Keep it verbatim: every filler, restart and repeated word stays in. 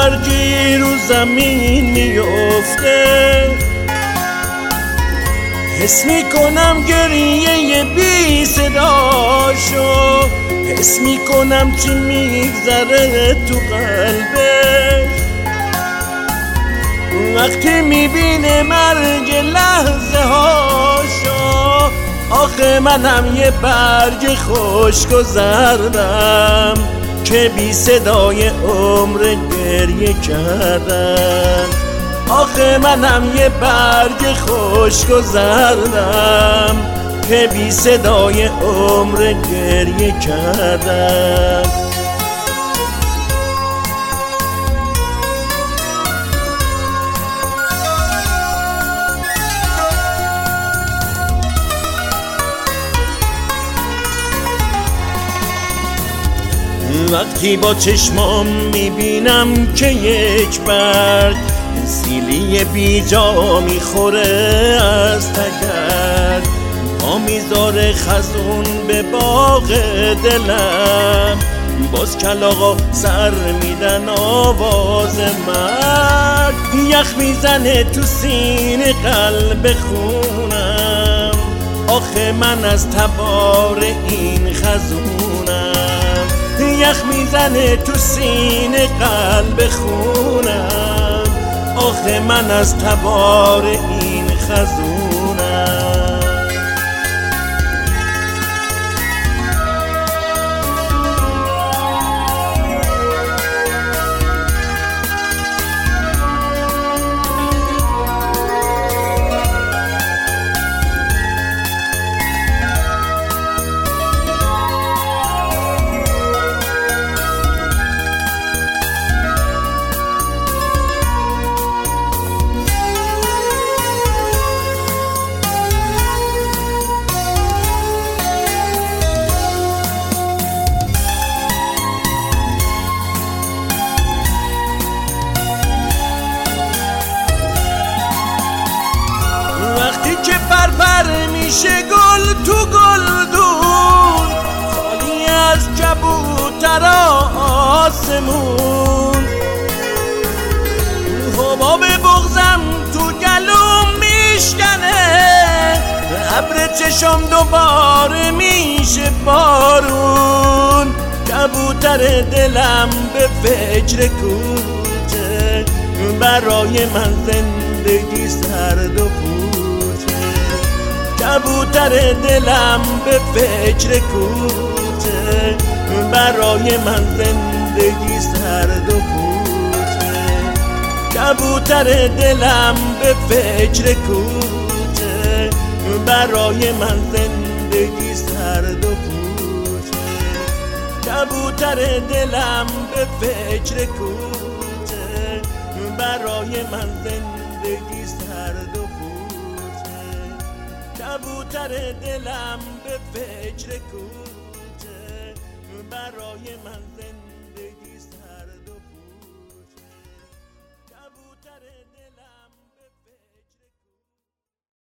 برگی رو زمین میفته، حس میکنم گریه بی صداشو، حس میکنم چی میگذره تو قلبش وقتی میبینه مرگ لحظه هاشو. آخه منم یه برگ خشک و زردم که بی صدای عمر گریه کردم. آخه منم یه برگ خشک و زردم که بی صدای عمر گریه کردم. وقتی با چشمام میبینم که یک برگ سیلی بی جا میخوره از تگرگ، پا میذاره خزون به باغ دلم، باز کلاغا سر میدن آواز مرگ، یخ میزنه تو سینه قلب خونم. آخه من از تبار این خزونم، یخ میزنه تو سینه قلب خونم. آخه من از تبار این خزونم. وقتی که پرپر میشه گل تو گلدون، خالی از کبوتر آسمون، حباب بغضم تو گلوم میشکنه، ابر چشم دوباره میشه بارون. کبوتر دلم به فکر کوچه، برای من زندگی سرد و پوچه. کبوتر دلم به فکر کوچه، برای من زندگی سرد و پوچه. کبوتر دلم به فکر کوچه، برای من زندگی سرد و پوچه. کبوتر دلم به فکر کوچه، برای من زندگی سرد و پوچه. کبوتر دلم به فکر کوچه، برای من زندگی سرد و پوچه. کبوتر